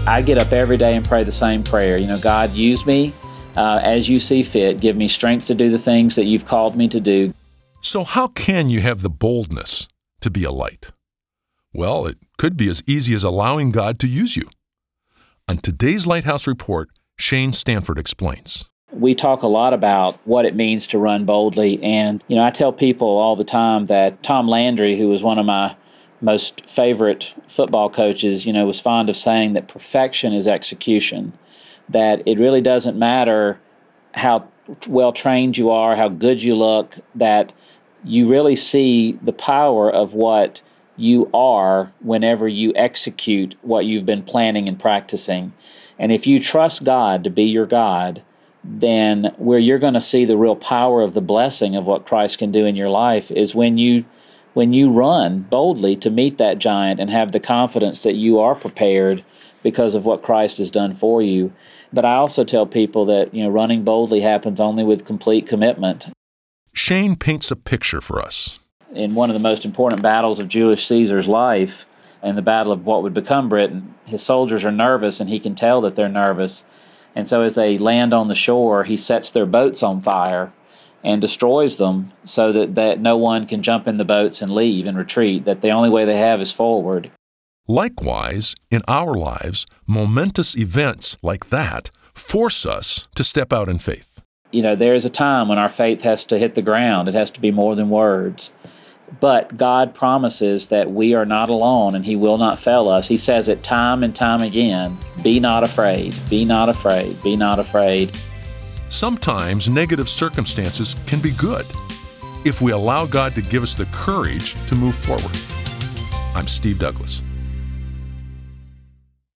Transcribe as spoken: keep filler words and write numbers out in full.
I get up every day and pray the same prayer. You know, God, use me uh, as you see fit. Give me strength to do the things that you've called me to do. So how can you have the boldness to be a light? Well, it could be as easy as allowing God to use you. On today's Lighthouse Report, Shane Stanford explains. We talk a lot about what it means to run boldly, and you know, I tell people all the time that Tom Landry, who was one of my most favorite football coaches, you know, was fond of saying that perfection is execution, that it really doesn't matter how well trained you are, how good you look, that you really see the power of what you are whenever you execute what you've been planning and practicing. And if you trust God to be your God, then where you're going to see the real power of the blessing of what Christ can do in your life is when you when you run boldly to meet that giant and have the confidence that you are prepared because of what Christ has done for you. But I also tell people that, you know, running boldly happens only with complete commitment. Shane paints a picture for us. In one of the most important battles of Julius Caesar's life, in the battle of what would become Britain, his soldiers are nervous, and he can tell that they're nervous. And so as they land on the shore, he sets their boats on fire and destroys them so that, that no one can jump in the boats and leave and retreat, that the only way they have is forward. Likewise, in our lives, momentous events like that force us to step out in faith. You know, there is a time when our faith has to hit the ground. It has to be more than words. But God promises that we are not alone and He will not fail us. He says it time and time again, be not afraid, be not afraid, be not afraid. Sometimes negative circumstances can be good if we allow God to give us the courage to move forward. I'm Steve Douglas.